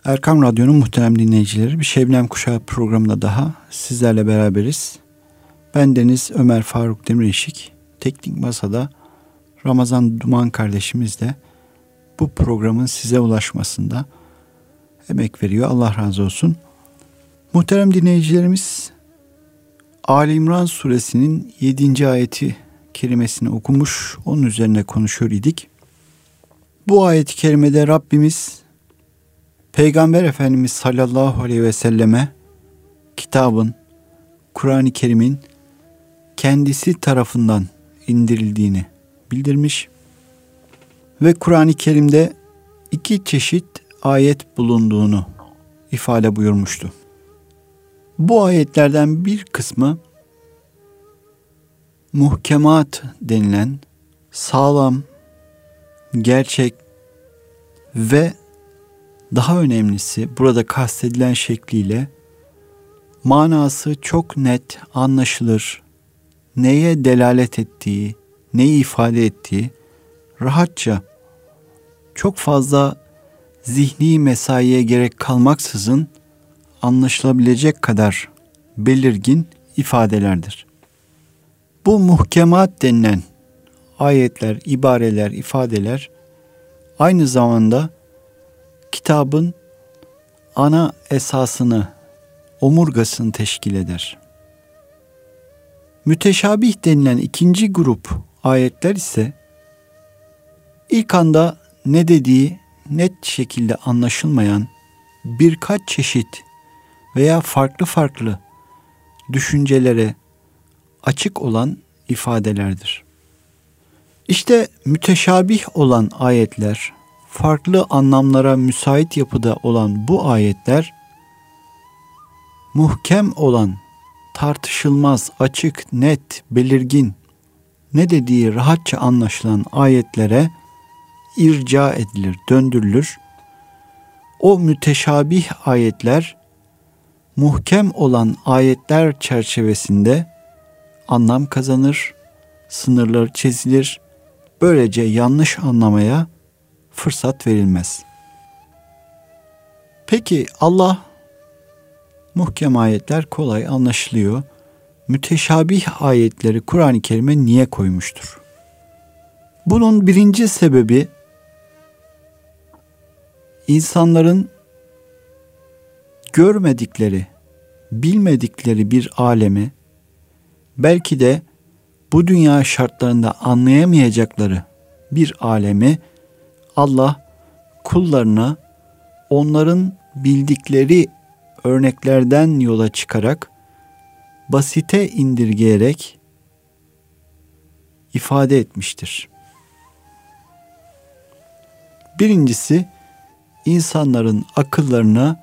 Erkam Radyo'nun muhterem dinleyicileri, bir Şebnem Kuşağı programında daha sizlerle beraberiz. Ben Deniz Ömer Faruk Demirişik, teknik masada Ramazan Duman kardeşimiz de bu programın size ulaşmasında emek veriyor. Allah razı olsun. Muhterem dinleyicilerimiz, Ali İmran suresinin 7. ayeti kerimesini okumuş, onun üzerine konuşuyor idik. Bu ayet-i kerimede Rabbimiz Peygamber Efendimiz sallallahu aleyhi ve selleme kitabın, Kur'an-ı Kerim'in kendisi tarafından indirildiğini bildirmiş ve Kur'an-ı Kerim'de 2 çeşit ayet bulunduğunu ifade buyurmuştu. Bu ayetlerden bir kısmı muhkemat denilen sağlam, gerçek ve daha önemlisi burada kastedilen şekliyle manası çok net, anlaşılır, neye delalet ettiği, neyi ifade ettiği rahatça, çok fazla zihni mesaiye gerek kalmaksızın anlaşılabilecek kadar belirgin ifadelerdir. Bu muhkemat denilen ayetler, ibareler, ifadeler aynı zamanda kitabın ana esasını, omurgasını teşkil eder. Müteşabih denilen ikinci grup ayetler ise ilk anda ne dediği net şekilde anlaşılmayan birkaç çeşit veya farklı farklı düşüncelere açık olan ifadelerdir. İşte müteşabih olan ayetler, farklı anlamlara müsait yapıda olan bu ayetler, muhkem olan, tartışılmaz, açık, net, belirgin, ne dediği rahatça anlaşılan ayetlere irca edilir, döndürülür. O müteşabih ayetler, muhkem olan ayetler çerçevesinde anlam kazanır, sınırları çizilir. Böylece yanlış anlamaya fırsat verilmez. Peki Allah, muhkem ayetler kolay anlaşılıyor, müteşabih ayetleri Kur'an-ı Kerim'e niye koymuştur? Bunun birinci sebebi, insanların görmedikleri, bilmedikleri bir alemi, belki de bu dünya şartlarında anlayamayacakları bir alemi Allah kullarına onların bildikleri örneklerden yola çıkarak, basite indirgeyerek ifade etmiştir. Birincisi, insanların akıllarına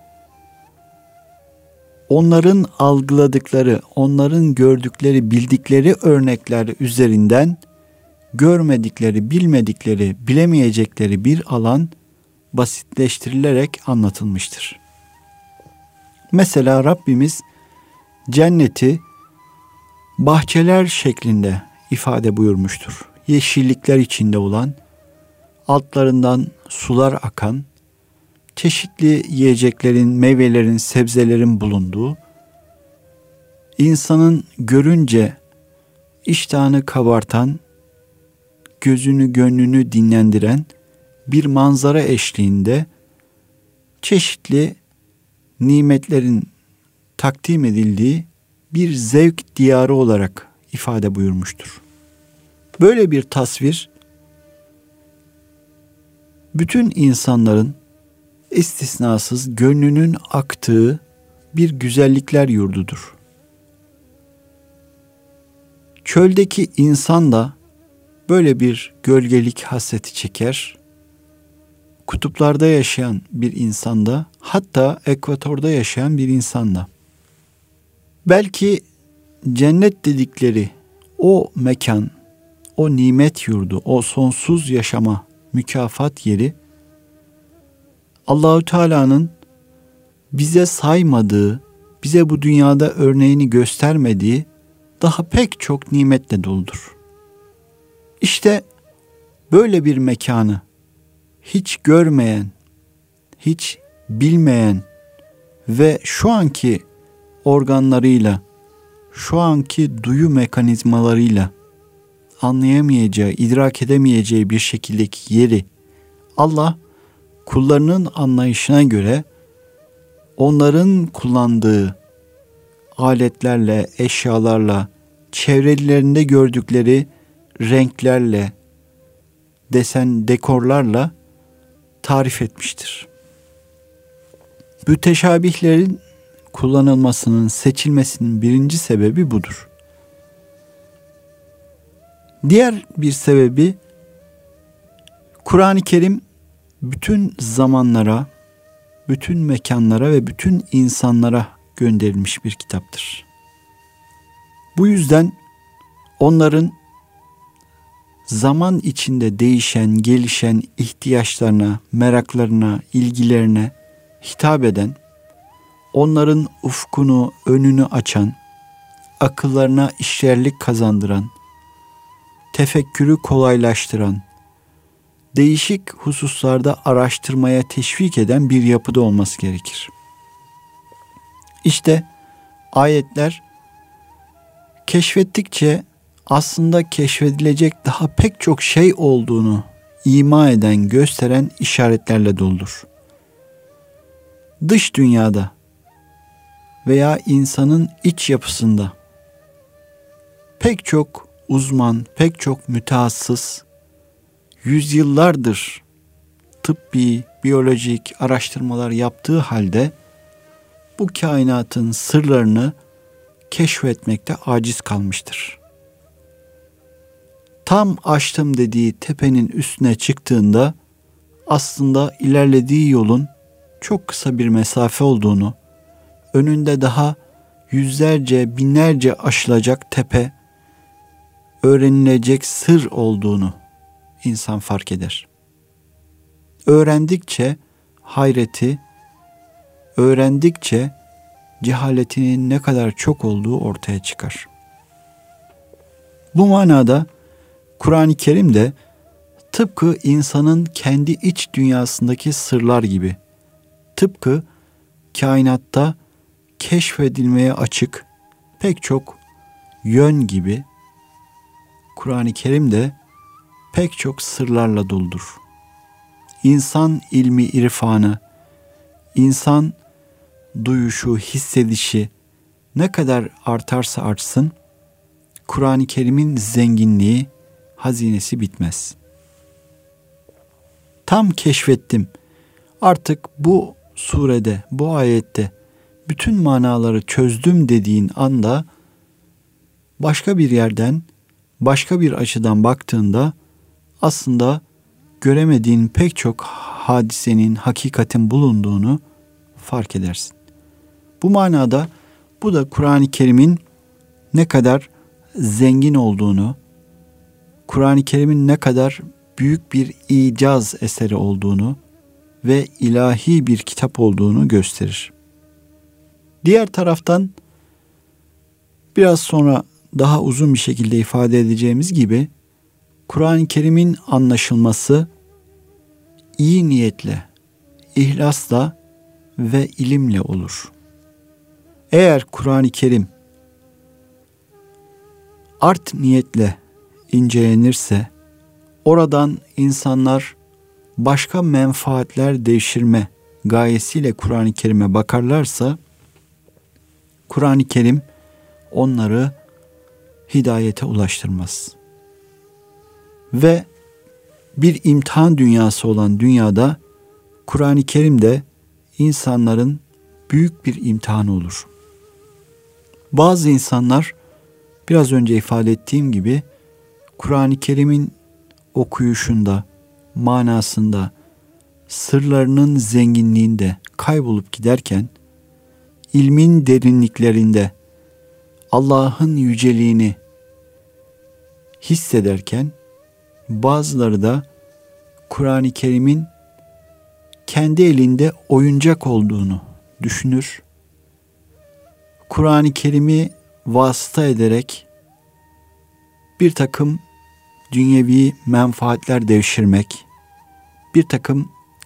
onların algıladıkları, onların gördükleri, bildikleri örnekler üzerinden görmedikleri, bilmedikleri, bilemeyecekleri bir alan basitleştirilerek anlatılmıştır. Mesela Rabbimiz cenneti bahçeler şeklinde ifade buyurmuştur. Yeşillikler içinde olan, altlarından sular akan, çeşitli yiyeceklerin, meyvelerin, sebzelerin bulunduğu, insanın görünce iştahını kabartan, gözünü, gönlünü dinlendiren bir manzara eşliğinde çeşitli nimetlerin takdim edildiği bir zevk diyarı olarak ifade buyurmuştur. Böyle bir tasvir, bütün insanların istisnasız gönlünün aktığı bir güzellikler yurdudur. Çöldeki insan da böyle bir gölgelik hasreti çeker. Kutuplarda yaşayan bir insan da, hatta ekvatorda yaşayan bir insan da. Belki cennet dedikleri o mekan, o nimet yurdu, o sonsuz yaşama mükafat yeri, Allahu Teala'nın bize saymadığı, bize bu dünyada örneğini göstermediği daha pek çok nimetle doludur. İşte böyle bir mekanı hiç görmeyen, hiç bilmeyen ve şu anki organlarıyla, şu anki duyu mekanizmalarıyla anlayamayacağı, idrak edemeyeceği bir şekildeki yeri Allah kullarının anlayışına göre onların kullandığı aletlerle, eşyalarla, çevrelerinde gördükleri renklerle, dekorlarla tarif etmiştir. Müteşabihlerin kullanılmasının, seçilmesinin birinci sebebi budur. Diğer bir sebebi, Kur'an-ı Kerim bütün zamanlara, bütün mekanlara ve bütün insanlara gönderilmiş bir kitaptır. Bu yüzden onların zaman içinde değişen, gelişen ihtiyaçlarına, meraklarına, ilgilerine hitap eden, onların ufkunu, önünü açan, akıllarına işlerlik kazandıran, tefekkürü kolaylaştıran, değişik hususlarda araştırmaya teşvik eden bir yapıda olması gerekir. İşte ayetler keşfettikçe aslında keşfedilecek daha pek çok şey olduğunu ima eden, gösteren işaretlerle doludur. Dış dünyada veya insanın iç yapısında pek çok uzman, pek çok mütehassıs yüzyıllardır tıbbi, biyolojik araştırmalar yaptığı halde bu kainatın sırlarını keşfetmekte aciz kalmıştır. Tam açtım dediği tepenin üstüne çıktığında aslında ilerlediği yolun çok kısa bir mesafe olduğunu, önünde daha yüzlerce, binlerce aşılacak tepe, öğrenilecek sır olduğunu insan fark eder. Öğrendikçe hayreti, öğrendikçe cehaletinin ne kadar çok olduğu ortaya çıkar. Bu manada Kur'an-ı Kerim de tıpkı insanın kendi iç dünyasındaki sırlar gibi, tıpkı kainatta keşfedilmeye açık pek çok yön gibi, Kur'an-ı Kerim de pek çok sırlarla doludur. İnsan ilmi, irfanı, insan duyuşu, hissedişi ne kadar artarsa artsın, Kur'an-ı Kerim'in zenginliği, hazinesi bitmez. Tam keşfettim. Artık bu surede, bu ayette bütün manaları çözdüm dediğin anda başka bir yerden, başka bir açıdan baktığında aslında göremediğin pek çok hadisenin, hakikatin bulunduğunu fark edersin. Bu manada bu da Kur'an-ı Kerim'in ne kadar zengin olduğunu, Kur'an-ı Kerim'in ne kadar büyük bir icaz eseri olduğunu ve ilahi bir kitap olduğunu gösterir. Diğer taraftan biraz sonra daha uzun bir şekilde ifade edeceğimiz gibi Kur'an-ı Kerim'in anlaşılması iyi niyetle, ihlasla ve ilimle olur. Eğer Kur'an-ı Kerim art niyetle incelenirse, oradan insanlar başka menfaatler devşirme gayesiyle Kur'an-ı Kerim'e bakarlarsa, Kur'an-ı Kerim onları hidayete ulaştırmaz. Ve bir imtihan dünyası olan dünyada Kur'an-ı Kerim de insanların büyük bir imtihanı olur. Bazı insanlar biraz önce ifade ettiğim gibi Kur'an-ı Kerim'in okuyuşunda, manasında, sırlarının zenginliğinde kaybolup giderken, ilmin derinliklerinde Allah'ın yüceliğini hissederken, bazıları da Kur'an-ı Kerim'in kendi elinde oyuncak olduğunu düşünür. Kur'an-ı Kerim'i vasıta ederek bir takım dünyevi menfaatler devşirmek, bir takım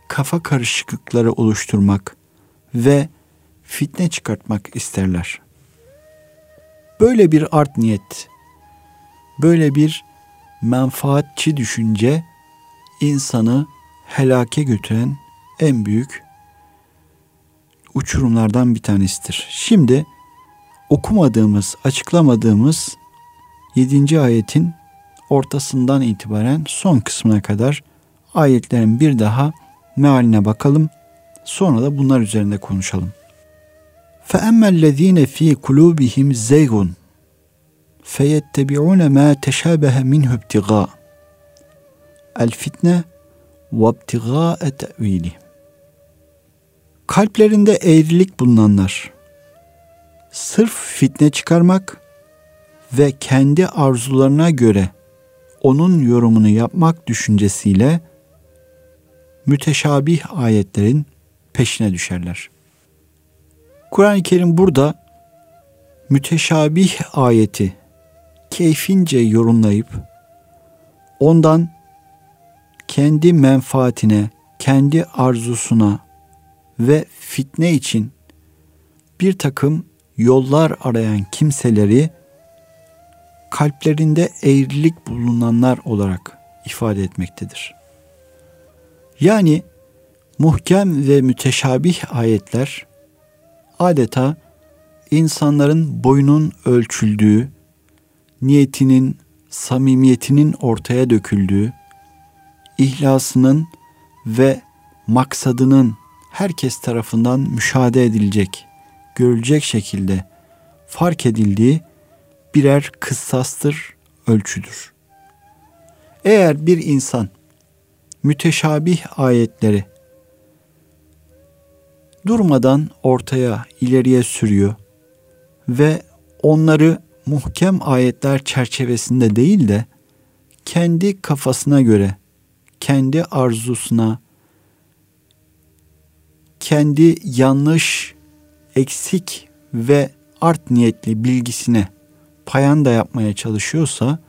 kafa karışıklıkları oluşturmak ve fitne çıkartmak isterler. Böyle bir art niyet, böyle bir menfaatçi düşünce insanı helake götüren en büyük uçurumlardan bir tanesidir. Şimdi okumadığımız, açıklamadığımız 7. ayetin ortasından itibaren son kısmına kadar ayetlerin bir daha mealine bakalım. Sonra da bunlar üzerinde konuşalım. فَأَمَّا الَّذ۪ينَ ف۪ي قُلُوبِهِمْ زَيْغٌ فَيَتَّبِعُونَ مَا تَشَابَهَ مِنْهُ ابْتِغَاءَ الْفِتْنَةِ وَابْتِغَاءَ تَأْو۪يلِهِ. Kalplerinde eğrilik bulunanlar, sırf fitne çıkarmak ve kendi arzularına göre onun yorumunu yapmak düşüncesiyle müteşabih ayetlerin peşine düşerler. Kur'an-ı Kerim burada müteşabih ayeti keyfince yorumlayıp ondan kendi menfaatine, kendi arzusuna ve fitne için bir takım yollar arayan kimseleri kalplerinde eğrilik bulunanlar olarak ifade etmektedir. Yani muhkem ve müteşabih ayetler adeta insanların boyunun ölçüldüğü, niyetinin, samimiyetinin ortaya döküldüğü, ihlasının ve maksadının herkes tarafından müşahede edilecek, görülecek şekilde fark edildiği birer kıssastır, ölçüdür. Eğer bir insan müteşabih ayetleri durmadan ortaya, ileriye sürüyor ve onları muhkem ayetler çerçevesinde değil de kendi kafasına göre, kendi arzusuna, kendi yanlış, eksik ve art niyetli bilgisine payanda yapmaya çalışıyorsa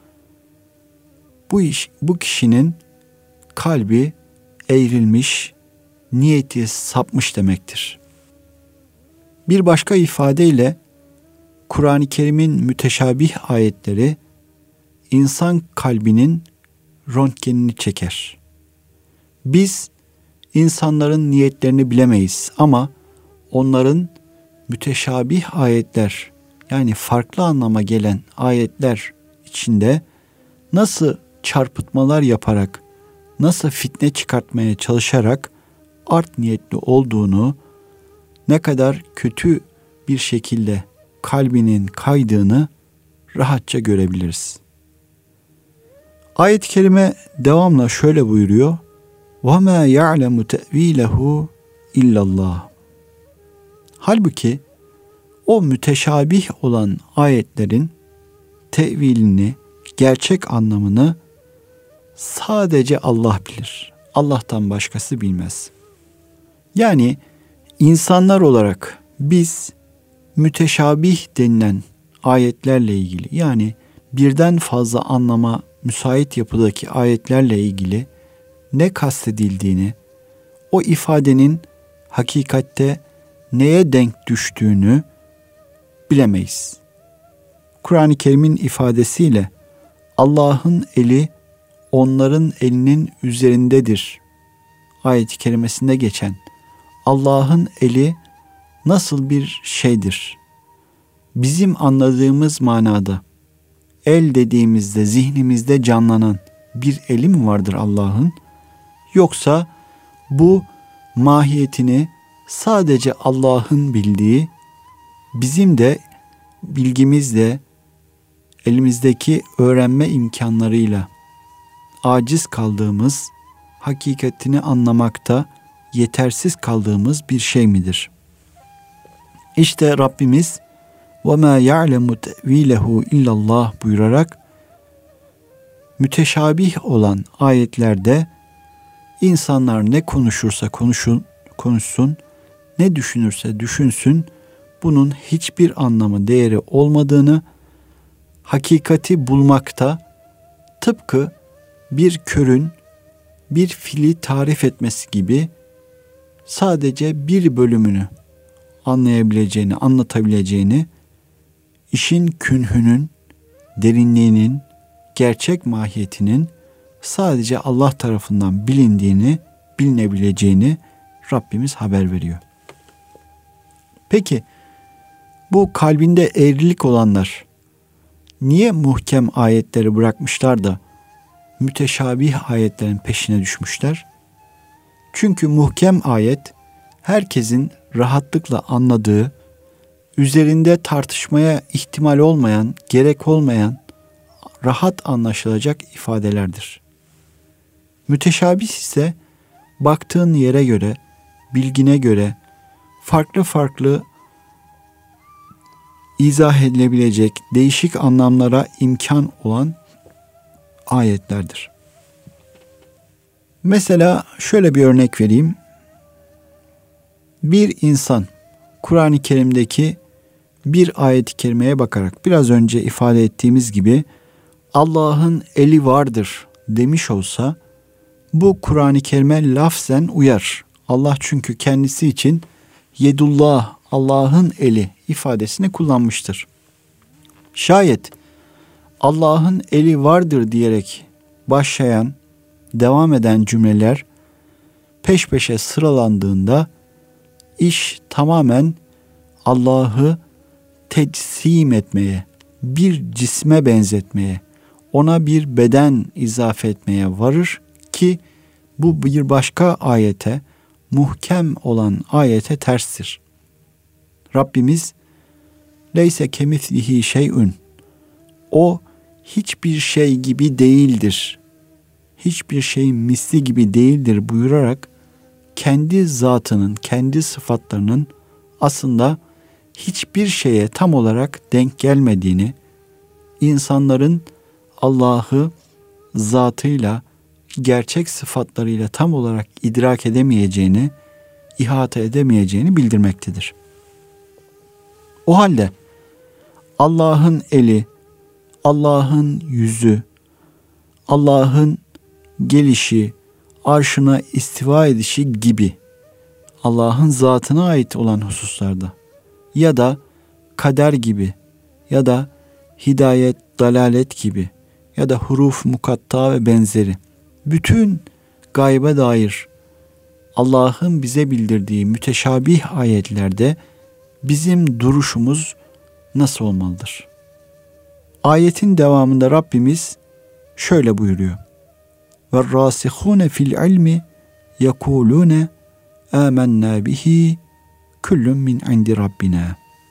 bu kişinin kalbi eğrilmiş, niyeti sapmış demektir. Bir başka ifadeyle Kur'an-ı Kerim'in müteşabih ayetleri insan kalbinin röntgenini çeker. Biz insanların niyetlerini bilemeyiz ama onların müteşabih ayetler, yani farklı anlama gelen ayetler içinde nasıl çarpıtmalar yaparak, nasıl fitne çıkartmaya çalışarak art niyetli olduğunu, ne kadar kötü bir şekilde kalbinin kaydığını rahatça görebiliriz. Ayet-i kerime devamla şöyle buyuruyor: وَمَا يَعْلَمُ تَأْو۪يلَهُ اِلَّا اللّٰهِ. Halbuki o müteşabih olan ayetlerin tevilini, gerçek anlamını sadece Allah bilir. Allah'tan başkası bilmez. Yani insanlar olarak biz müteşabih denilen ayetlerle ilgili, yani birden fazla anlama müsait yapıdaki ayetlerle ilgili ne kastedildiğini, o ifadenin hakikatte neye denk düştüğünü bilemeyiz. Kur'an-ı Kerim'in ifadesiyle Allah'ın eli onların elinin üzerindedir ayet-i kerimesinde geçen Allah'ın eli nasıl bir şeydir? Bizim anladığımız manada el dediğimizde zihnimizde canlanan bir eli mi vardır Allah'ın? Yoksa bu mahiyetini sadece Allah'ın bildiği, bizim de bilgimizle, elimizdeki öğrenme imkanlarıyla aciz kaldığımız, hakikatini anlamakta yetersiz kaldığımız bir şey midir? İşte Rabbimiz وَمَا يَعْلَمُ تَأْو۪يلَهُ اِلَّا اللّٰهِ buyurarak müteşabih olan ayetlerde insanlar ne konuşursa konuşsun, ne düşünürse düşünsün, bunun hiçbir anlamı, değeri olmadığını, hakikati bulmakta tıpkı bir körün bir fili tarif etmesi gibi sadece bir bölümünü anlayabileceğini, anlatabileceğini, işin künhünün, derinliğinin, gerçek mahiyetinin sadece Allah tarafından bilindiğini, bilinebileceğini Rabbimiz haber veriyor. Peki bu kalbinde eğrilik olanlar niye muhkem ayetleri bırakmışlar da müteşabih ayetlerin peşine düşmüşler? Çünkü muhkem ayet herkesin rahatlıkla anladığı, üzerinde tartışmaya ihtimal olmayan, gerek olmayan, rahat anlaşılacak ifadelerdir. Müteşabih ise baktığın yere göre, bilgine göre farklı farklı izah edilebilecek değişik anlamlara imkan olan ayetlerdir. Mesela şöyle bir örnek vereyim. Bir insan Kur'an-ı Kerim'deki bir ayet-i kerimeye bakarak biraz önce ifade ettiğimiz gibi Allah'ın eli vardır demiş olsa bu Kur'an-ı Kerim'e lafzen uyar. Allah çünkü kendisi için yedullah, Allah'ın eli ifadesini kullanmıştır. Şayet Allah'ın eli vardır diyerek başlayan, devam eden cümleler peş peşe sıralandığında iş tamamen Allah'ı tecsim etmeye, bir cisme benzetmeye, ona bir beden izafe etmeye varır ki bu bir başka ayete, muhkem olan ayete terstir. Rabbimiz leyse kemislihi şey'ün, o hiçbir şey gibi değildir, hiçbir şey misli gibi değildir buyurarak kendi zatının, kendi sıfatlarının aslında hiçbir şeye tam olarak denk gelmediğini, insanların Allah'ı zatıyla, gerçek sıfatlarıyla tam olarak idrak edemeyeceğini, ihata edemeyeceğini bildirmektedir. O halde Allah'ın eli, Allah'ın yüzü, Allah'ın gelişi, arşına istiva edişi gibi Allah'ın zatına ait olan hususlarda ya da kader gibi ya da hidayet, dalalet gibi ya da huruf, mukatta ve benzeri bütün gaybe dair Allah'ın bize bildirdiği müteşabih ayetlerde bizim duruşumuz nasıl olmalıdır? Ayetin devamında Rabbimiz şöyle buyuruyor. وَالرَّاسِخُونَ فِي الْعِلْمِ يَقُولُونَ آمَنَّا بِهِ كُلٌّ مِّنْ عِنْدِ رَبِّنَا.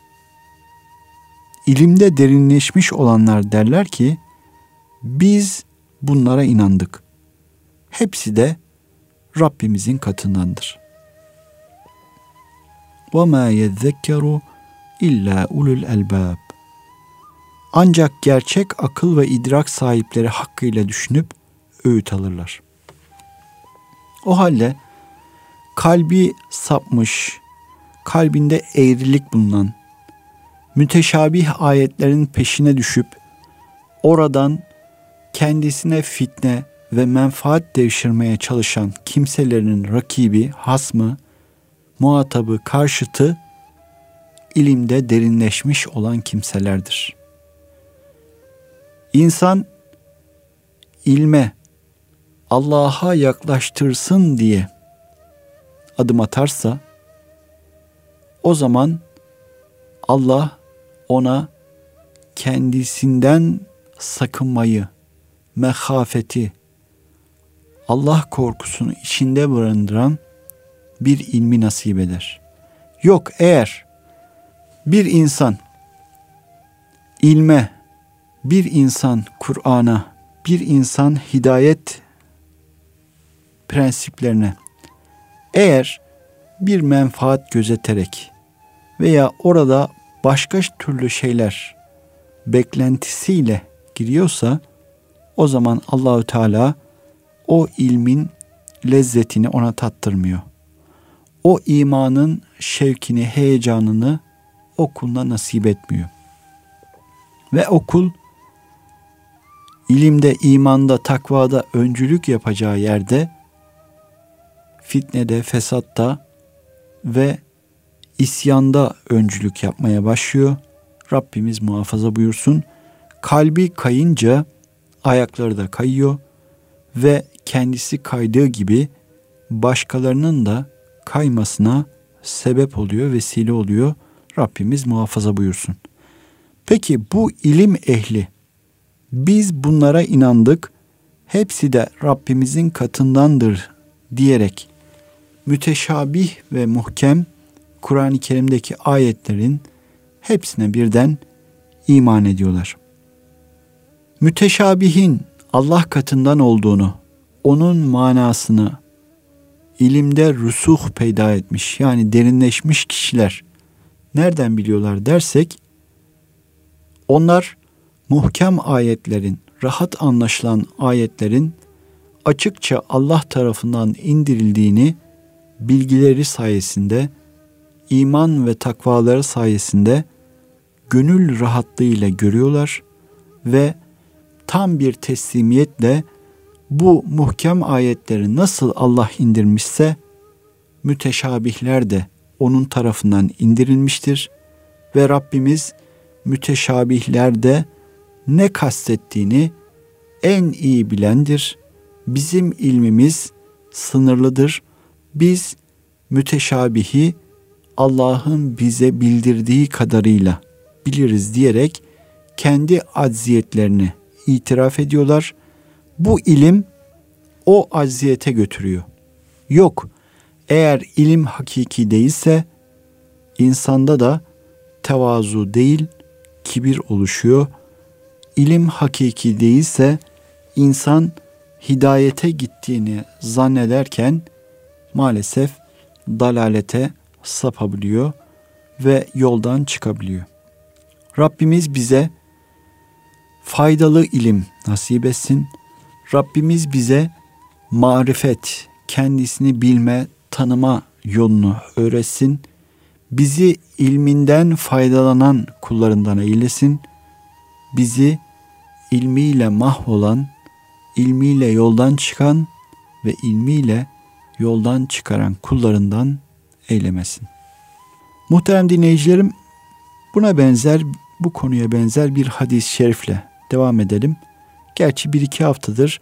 İlimde derinleşmiş olanlar derler ki, biz bunlara inandık. Hepsi de Rabbimizin katındandır. وَمَا يَذَّكَّرُ اِلَّا اُلُوا الْاَلْبَابِ. Ancak gerçek akıl ve idrak sahipleri hakkıyla düşünüp öğüt alırlar. O halde kalbi sapmış, kalbinde eğrilik bulunan, müteşabih ayetlerin peşine düşüp oradan kendisine fitne ve menfaat devşirmeye çalışan kimselerin rakibi, hasmı, muhatabı, karşıtı ilimde derinleşmiş olan kimselerdir. İnsan ilme, Allah'a yaklaştırsın diye adım atarsa o zaman Allah ona kendisinden sakınmayı, mehafeti, Allah korkusunu içinde barındıran bir ilmi nasip eder. Yok, eğer bir insan ilme, bir insan Kur'an'a, bir insan hidayet prensiplerine eğer bir menfaat gözeterek veya orada başka türlü şeyler beklentisiyle giriyorsa o zaman Allahü Teala o ilmin lezzetini ona tattırmıyor. O imanın şevkini, heyecanını o kuluna nasip etmiyor. Ve o kul ilimde, imanda, takvada öncülük yapacağı yerde fitnede, fesatta ve isyanda öncülük yapmaya başlıyor. Rabbimiz muhafaza buyursun. Kalbi kayınca ayakları da kayıyor ve kendisi kaydığı gibi başkalarının da kaymasına sebep oluyor, vesile oluyor. Rabbimiz muhafaza buyursun. Peki bu ilim ehli, biz bunlara inandık, hepsi de Rabbimizin katındandır diyerek müteşabih ve muhkem Kur'an-ı Kerim'deki ayetlerin hepsine birden iman ediyorlar. Müteşabihin Allah katından olduğunu, onun manasını ilimde rusuh peyda etmiş, yani derinleşmiş kişiler nereden biliyorlar dersek, onlar muhkem ayetlerin, rahat anlaşılan ayetlerin açıkça Allah tarafından indirildiğini bilgileri sayesinde, iman ve takvaları sayesinde gönül rahatlığıyla görüyorlar ve tam bir teslimiyetle bu muhkem ayetleri nasıl Allah indirmişse müteşabihler de onun tarafından indirilmiştir ve Rabbimiz müteşabihlerde ne kastettiğini en iyi bilendir. Bizim ilmimiz sınırlıdır. Biz müteşabihi Allah'ın bize bildirdiği kadarıyla biliriz diyerek kendi acziyetlerini itiraf ediyorlar. Bu ilim o acziyete götürüyor. Yok, eğer ilim hakiki değilse insanda da tevazu değil, kibir oluşuyor. İlim hakiki değilse insan hidayete gittiğini zannederken maalesef dalalete sapabiliyor ve yoldan çıkabiliyor. Rabbimiz bize faydalı ilim nasip etsin. Rabbimiz bize marifet, kendisini bilme, tanıma yolunu öğretsin. Bizi ilminden faydalanan kullarından eylesin. Bizi ilmiyle mahvolan, ilmiyle yoldan çıkan ve ilmiyle yoldan çıkaran kullarından eylemesin. Muhterem dinleyicilerim, bu konuya benzer bir hadis-i şerifle devam edelim. Gerçi 1-2 haftadır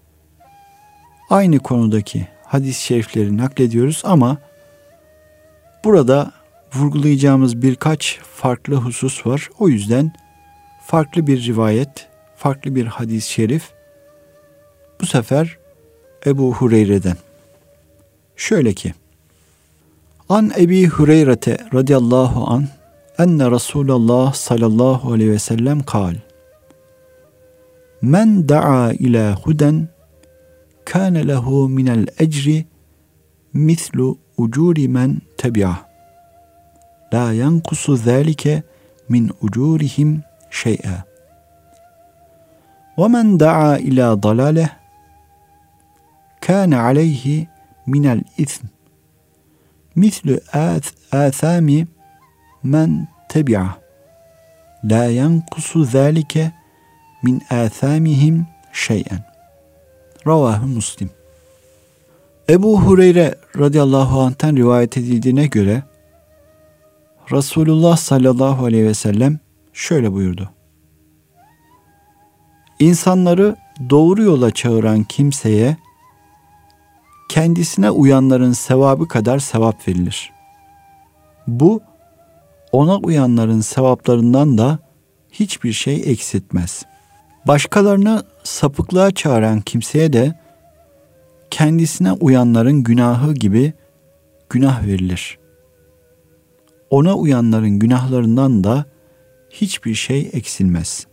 aynı konudaki hadis-i şerifleri naklediyoruz ama burada vurgulayacağımız birkaç farklı husus var. O yüzden farklı bir rivayet, farklı bir hadis-i şerif bu sefer Ebu Hureyre'den. Şöyle ki: An Ebi Hureyre radıyallahu anh enne Resulullah sallallahu aleyhi ve sellem kal: Men da'a ila huden kâne lehu minel ecri mislu ucuri men tebi'ah. La yankusu zâlike min ucurihim şey'e. Ve men da'a ila dalâleh kâne aleyhi minel ism mislu âthâmi men tebi'ah. La yankusu zâlike min âthâmihim şey'en. Ravahu Muslim. Ebu Hureyre radıyallahu anh'ten rivayet edildiğine göre Resulullah sallallahu aleyhi ve sellem şöyle buyurdu: İnsanları doğru yola çağıran kimseye kendisine uyanların sevabı kadar sevap verilir. Bu ona uyanların sevaplarından da hiçbir şey eksiltmez. Başkalarını sapıklığa çağıran kimseye de kendisine uyanların günahı gibi günah verilir. Ona uyanların günahlarından da hiçbir şey eksilmez.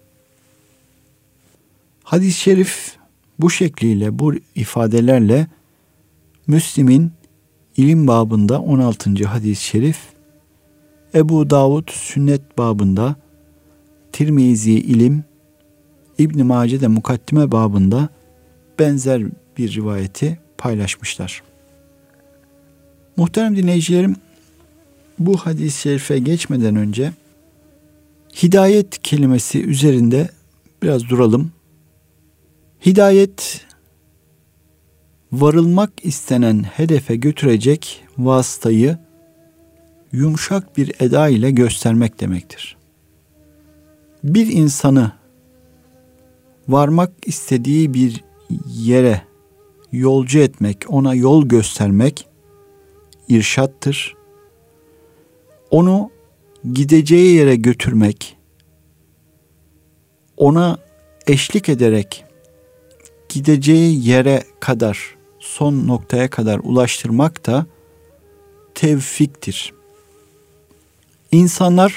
Hadis-i şerif bu şekliyle, bu ifadelerle Müslim'in ilim babında 16. hadis-i şerif, Ebu Davud sünnet babında, Tirmizi ilim, İbn Mace'de mukaddime babında benzer bir rivayeti paylaşmışlar. Muhterem dinleyicilerim, bu hadis-i şerife geçmeden önce hidayet kelimesi üzerinde biraz duralım. Hidayet, varılmak istenen hedefe götürecek vasıtayı yumuşak bir eda ile göstermek demektir. Bir insanı varmak istediği bir yere yolcu etmek, ona yol göstermek irşattır. Onu gideceği yere götürmek, ona eşlik ederek gideceği yere kadar, son noktaya kadar ulaştırmak da tevfiktir. İnsanlar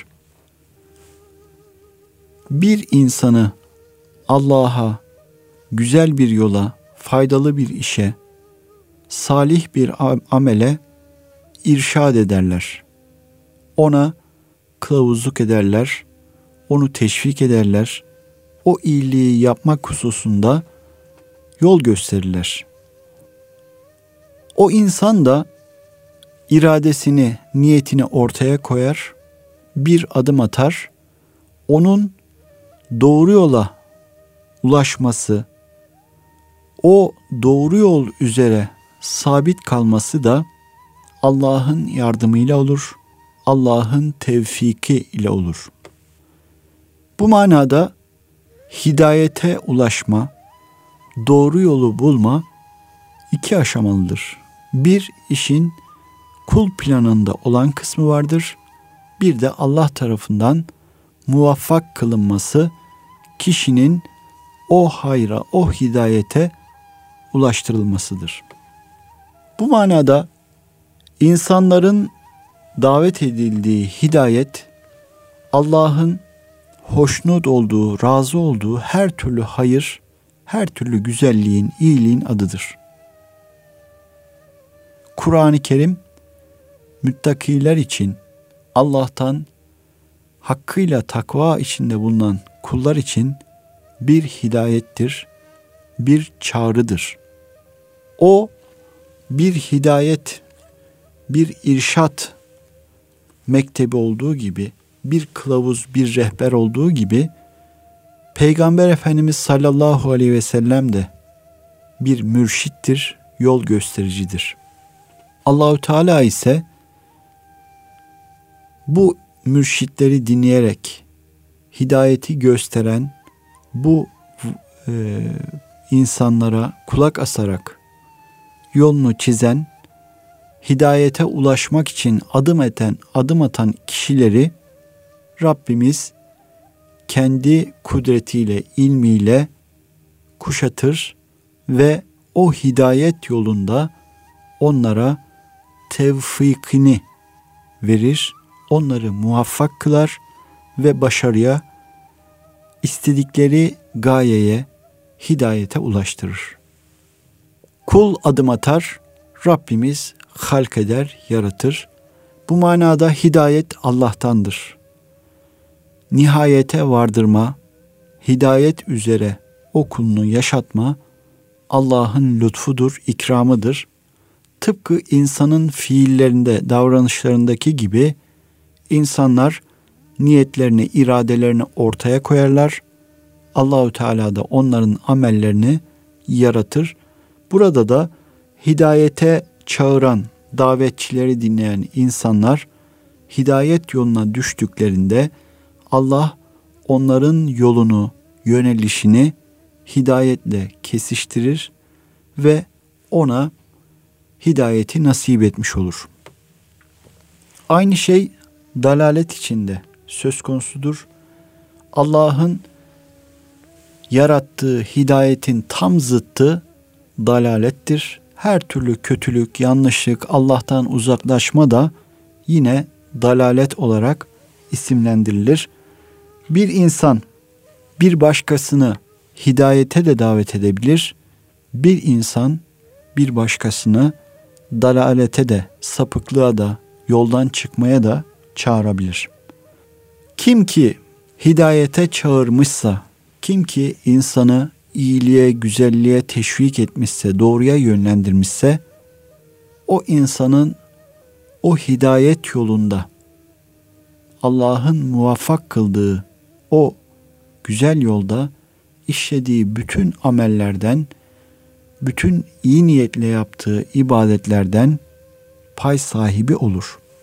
bir insanı Allah'a, güzel bir yola, faydalı bir işe, salih bir amele irşad ederler. Ona kılavuzluk ederler, onu teşvik ederler. O iyiliği yapmak hususunda yol gösterirler. O insan da iradesini, niyetini ortaya koyar, bir adım atar. Onun doğru yola ulaşması, o doğru yol üzere sabit kalması da Allah'ın yardımıyla olur, Allah'ın tevfiki ile olur. Bu manada hidayete ulaşma, doğru yolu bulma iki aşamalıdır. Bir, işin kul planında olan kısmı vardır. Bir de Allah tarafından muvaffak kılınması, kişinin o hayra, o hidayete ulaştırılmasıdır. Bu manada insanların davet edildiği hidayet, Allah'ın hoşnut olduğu, razı olduğu her türlü hayır, her türlü güzelliğin, iyiliğin adıdır. Kur'an-ı Kerim, müttakiler için, Allah'tan hakkıyla takva içinde bulunan kullar için bir hidayettir, bir çağrıdır. O bir hidayet, bir irşat mektebi olduğu gibi, bir kılavuz, bir rehber olduğu gibi, Peygamber Efendimiz sallallahu aleyhi ve sellem de bir mürşittir, yol göstericidir. Allahu Teala ise bu mürşitleri dinleyerek hidayeti gösteren, bu insanlara kulak asarak yolunu çizen, hidayete ulaşmak için adım atan kişileri Rabbimiz kendi kudretiyle, ilmiyle kuşatır ve o hidayet yolunda onlara tevfikini verir, onları muvaffak kılar ve başarıya, istedikleri gayeye, hidayete ulaştırır. Kul adım atar, Rabbimiz halk eder, yaratır. Bu manada hidayet Allah'tandır. Nihayete vardırma, hidayet üzere o kulunu yaşatma Allah'ın lütfudur, ikramıdır. Tıpkı insanın fiillerinde, davranışlarındaki gibi insanlar niyetlerini, iradelerini ortaya koyarlar. Allahu Teala da onların amellerini yaratır. Burada da hidayete çağıran, davetçileri dinleyen insanlar hidayet yoluna düştüklerinde Allah onların yolunu, yönelişini hidayetle kesiştirir ve ona hidayeti nasip etmiş olur. Aynı şey dalalet içinde söz konusudur. Allah'ın yarattığı hidayetin tam zıttı dalalettir. Her türlü kötülük, yanlışlık, Allah'tan uzaklaşma da yine dalalet olarak isimlendirilir. Bir insan bir başkasını hidayete de davet edebilir. Bir insan bir başkasını dalalete de, sapıklığa da, yoldan çıkmaya da çağırabilir. Kim ki hidayete çağırmışsa, kim ki insanı iyiliğe, güzelliğe teşvik etmişse, doğruya yönlendirmişse, o insanın o hidayet yolunda Allah'ın muvaffak kıldığı o güzel yolda işlediği bütün amellerden, bütün iyi niyetle yaptığı ibadetlerden pay sahibi olur.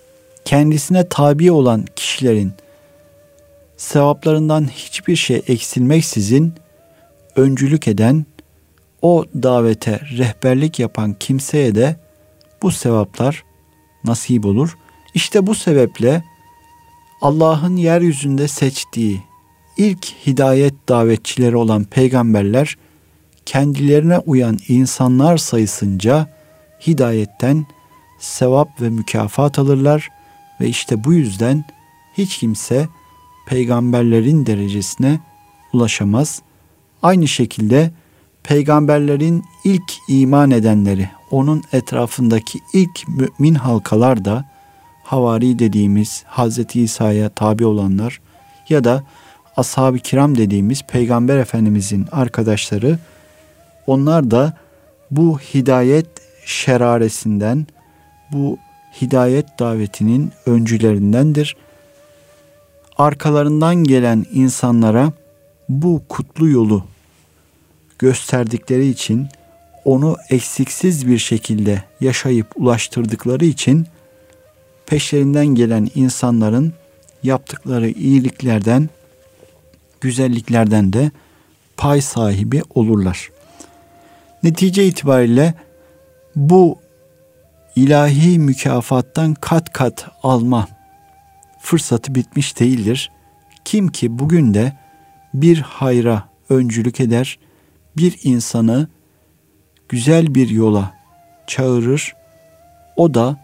kendisine tabi olan kişilerin sevaplarından hiçbir şey eksilmeksizin öncülük eden, o davete rehberlik yapan kimseye de bu sevaplar nasip olur. İşte bu sebeple Allah'ın yeryüzünde seçtiği ilk hidayet davetçileri olan peygamberler kendilerine uyan insanlar sayısınca hidayetten sevap ve mükafat alırlar ve işte bu yüzden hiç kimse peygamberlerin derecesine ulaşamaz. Aynı şekilde peygamberlerin ilk iman edenleri, onun etrafındaki ilk mümin halkalar da havari dediğimiz Hazreti İsa'ya tabi olanlar ya da ashab-ı kiram dediğimiz Peygamber Efendimizin arkadaşları, onlar da bu hidayet şeraresinden, bu hidayet davetinin öncülerindendir. Arkalarından gelen insanlara bu kutlu yolu gösterdikleri için, onu eksiksiz bir şekilde yaşayıp ulaştırdıkları için peşlerinden gelen insanların yaptıkları iyiliklerden, güzelliklerden de pay sahibi olurlar. Netice itibariyle bu ilahi mükafattan kat kat alma fırsatı bitmiş değildir. Kim ki bugün de bir hayra öncülük eder, bir insanı güzel bir yola çağırır, o da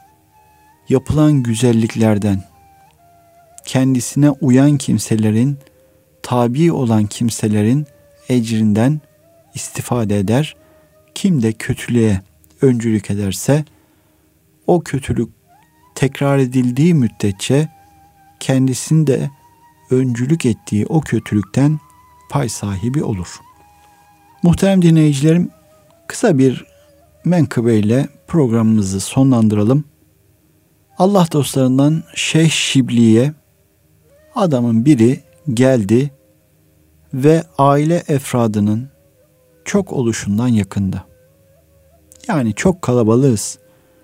yapılan güzelliklerden, kendisine uyan kimselerin, tabi olan kimselerin ecrinden istifade eder. Kim de kötülüğe öncülük ederse, o kötülük tekrar edildiği müddetçe kendisinde öncülük ettiği o kötülükten pay sahibi olur. Muhterem dinleyicilerim, kısa bir menkıbeyle programımızı sonlandıralım. Allah dostlarından Şeyh Şibli'ye adamın biri geldi ve aile efradının çok oluşundan yakında. Yani çok kalabalığız,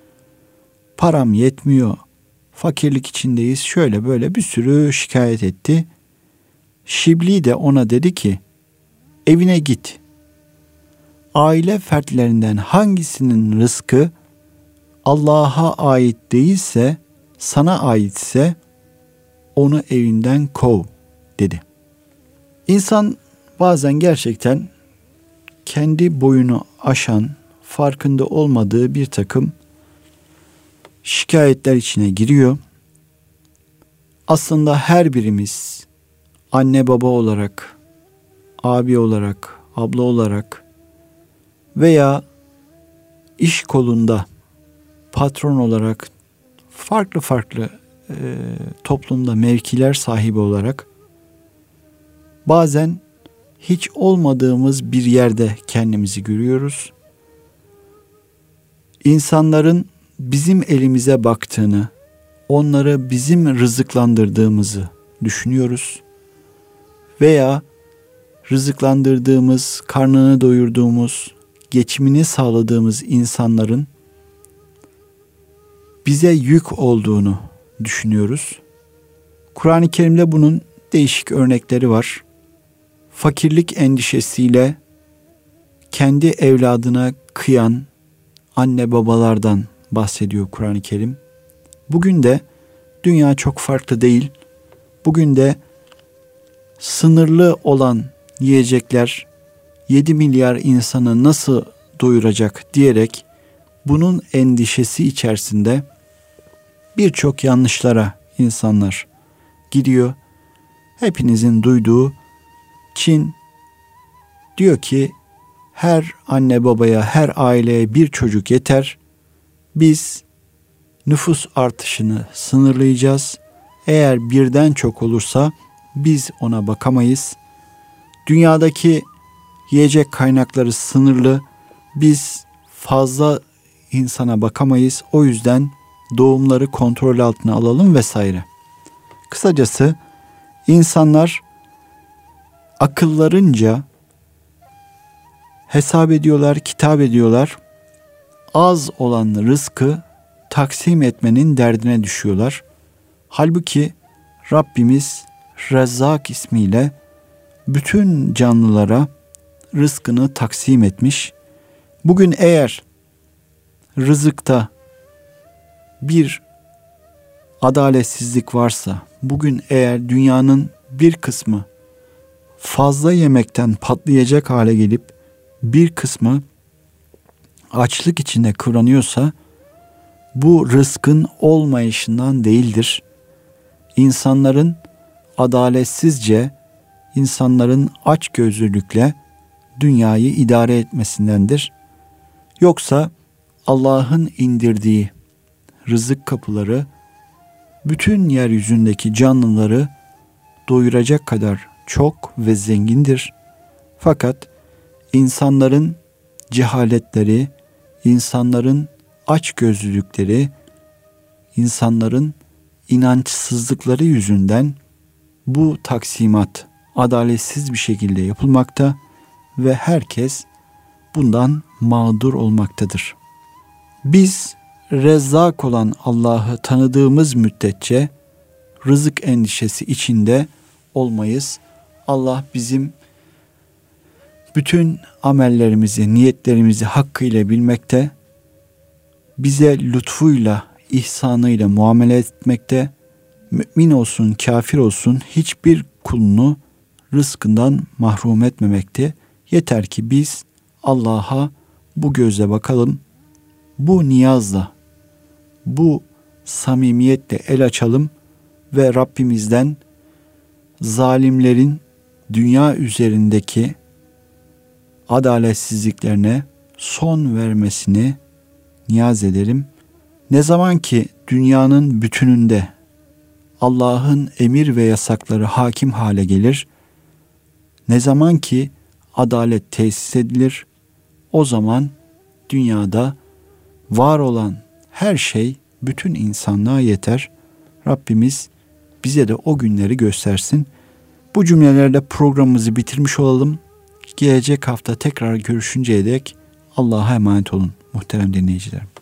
param yetmiyor, fakirlik içindeyiz, şöyle böyle bir sürü şikayet etti. Şibli de ona dedi ki, evine git. Aile fertlerinden hangisinin rızkı Allah'a ait değilse, sana aitse onu evinden kov dedi. İnsan bazen gerçekten kendi boyunu aşan, farkında olmadığı bir takım şikayetler içine giriyor. Aslında her birimiz anne baba olarak, abi olarak, abla olarak veya iş kolunda patron olarak farklı farklı toplumda mevkiler sahibi olarak bazen hiç olmadığımız bir yerde kendimizi görüyoruz. İnsanların bizim elimize baktığını, onları bizim rızıklandırdığımızı düşünüyoruz. Veya rızıklandırdığımız, karnını doyurduğumuz, geçimini sağladığımız insanların bize yük olduğunu düşünüyoruz. Kur'an-ı Kerim'de bunun değişik örnekleri var. Fakirlik endişesiyle kendi evladına kıyan anne babalardan bahsediyor Kur'an-ı Kerim. Bugün de dünya çok farklı değil. Bugün de sınırlı olan yiyecekler 7 milyar insanı nasıl doyuracak diyerek bunun endişesi içerisinde birçok yanlışlara insanlar gidiyor. Hepinizin duyduğu Çin diyor ki her anne babaya, her aileye bir çocuk yeter. Biz nüfus artışını sınırlayacağız. Eğer birden çok olursa biz ona bakamayız. Dünyadaki yiyecek kaynakları sınırlı. Biz fazla insana bakamayız. O yüzden doğumları kontrol altına alalım vesaire. Kısacası insanlar akıllarınca hesap ediyorlar, kitap ediyorlar. Az olan rızkı taksim etmenin derdine düşüyorlar. Halbuki Rabbimiz Rezzak ismiyle bütün canlılara rızkını taksim etmiş. Bugün eğer rızıkta bir adaletsizlik varsa, bugün eğer dünyanın bir kısmı fazla yemekten patlayacak hale gelip bir kısmı açlık içinde kıvranıyorsa, bu rızkın olmayışından değildir. İnsanların adaletsizce, insanların açgözlülükle dünyayı idare etmesindendir. Yoksa Allah'ın indirdiği rızık kapıları bütün yeryüzündeki canlıları doyuracak kadar çok ve zengindir. Fakat insanların cehaletleri, insanların açgözlülükleri, insanların inançsızlıkları yüzünden bu taksimat adaletsiz bir şekilde yapılmakta ve herkes bundan mağdur olmaktadır. Biz Rezzak olan Allah'ı tanıdığımız müddetçe rızık endişesi içinde olmayız. Allah bizim bütün amellerimizi, niyetlerimizi hakkıyla bilmekte, bize lütfuyla, ihsanıyla muamele etmekte, mümin olsun, kafir olsun hiçbir kulunu rızkından mahrum etmemekte. Yeter ki biz Allah'a bu gözle bakalım, bu niyazla, bu samimiyetle el açalım ve Rabbimizden zalimlerin dünya üzerindeki adaletsizliklerine son vermesini niyaz ederim. Ne zaman ki dünyanın bütününde Allah'ın emir ve yasakları hakim hale gelir, ne zaman ki adalet tesis edilir, o zaman dünyada var olan her şey bütün insanlığa yeter. Rabbimiz bize de o günleri göstersin. Bu cümlelerle programımızı bitirmiş olalım. Gelecek hafta tekrar görüşünceye dek Allah'a emanet olun muhterem dinleyicilerim.